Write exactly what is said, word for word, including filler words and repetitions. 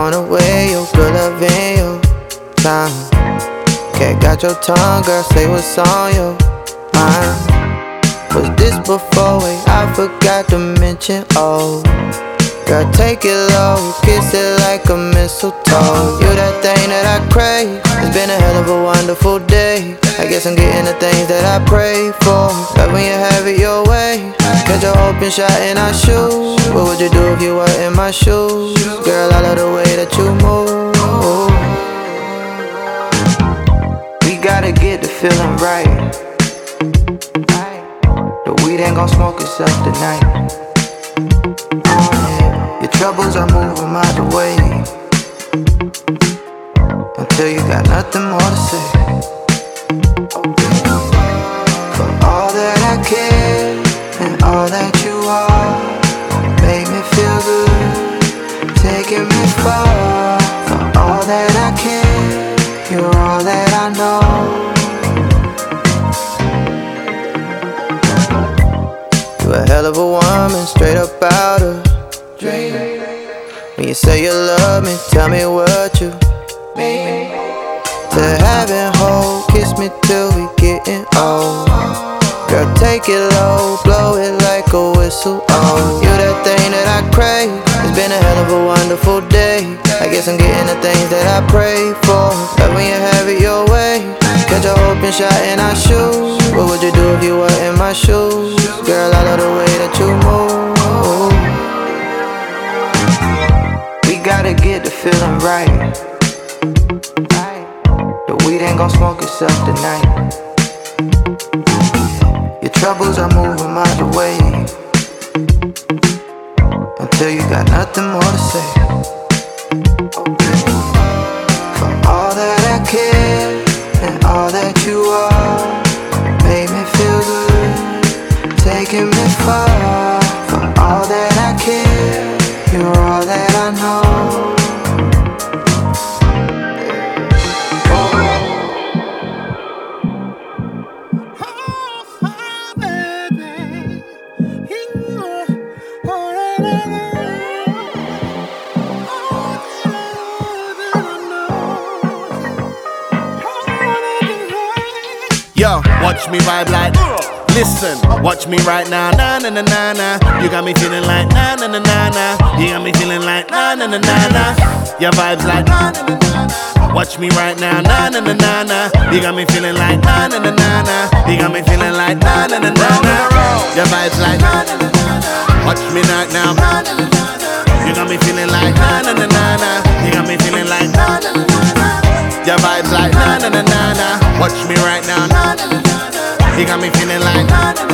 wanna wear your good love in your time. Cat got your tongue, girl, say what's on your mind. Was this before? Wait, I forgot to mention, oh. Girl, take it low, kiss it like a mistletoe. You that thing that I crave. It's been a hell of a wonderful day. I guess I'm getting the things that I pray for. Love when you have it your way. Catch a open shot in our shoes. What would you do if you were in my shoes? Girl, I love the way that you move. We gotta get the feeling right. The weed ain't gon' smoke itself tonight. Your troubles, I move them out the way until you got nothing more to say. For all that I care and all that you are, make me feel good, taking me far. For all that I care, you're all that I know. You a hell of a woman, straight up out of dream. When you say you love me, tell me what you mean. To have it whole, kiss me till we getting old. Girl, take it low, blow it like a whistle, oh. You that thing that I crave. It's been a hell of a wonderful day. I guess I'm getting the things that I pray for. Love when you have it your way. Catch a open shot in our shoes. What would you do if you were in my shoes? Girl, I love the way that you move. We gotta get the feeling right. The weed ain't gon' smoke itself tonight. Your troubles, I move them out the way until you got nothing more to say. For all that I care and all that you are, make me feel good, taking me far. For all that I care, you're all that I know. Yo, watch me vibe like, listen, watch me right now, na na na na na. You got me feeling like na na na na na. You got me feeling like na na na na na. Your vibes like na na na na na. Watch me right now, na na na na na. You got me feeling like na na na na na. You got me feeling like na na na na na. Your vibes like na na na na na. Watch me right now, na na na na na. You got me feeling like na na na na na. You got me feeling like na na na na na. Your vibes like na na na na na. Watch me right now, na na na na na. You got me feeling like na na.